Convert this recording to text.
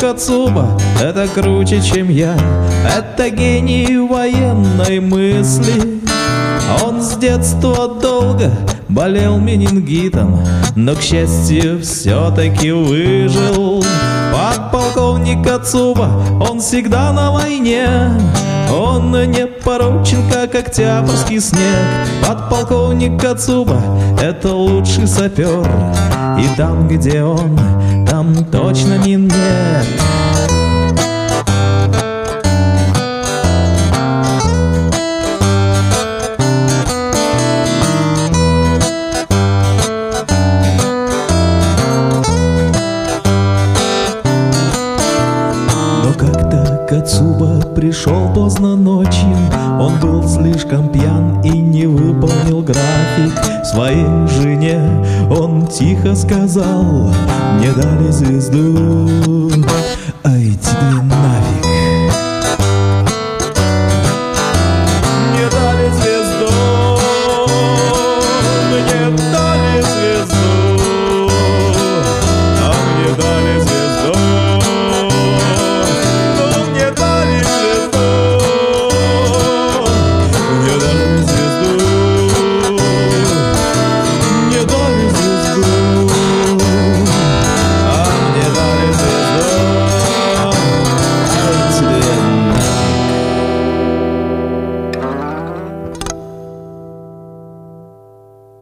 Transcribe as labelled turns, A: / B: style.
A: Кацуба — это круче, чем я. Это гений военной мысли. Он с детства долго болел менингитом, но, к счастью, все-таки выжил. Подполковник Кацуба, он всегда на войне. Он не порочен, как октябрьский снег. Подполковник Кацуба — это лучший сапер. И там, где он, там точно мин нет. Кацуба пришел поздно ночью. Он был слишком пьян и не выполнил график. Своей жене он тихо сказал: мне дали звезду.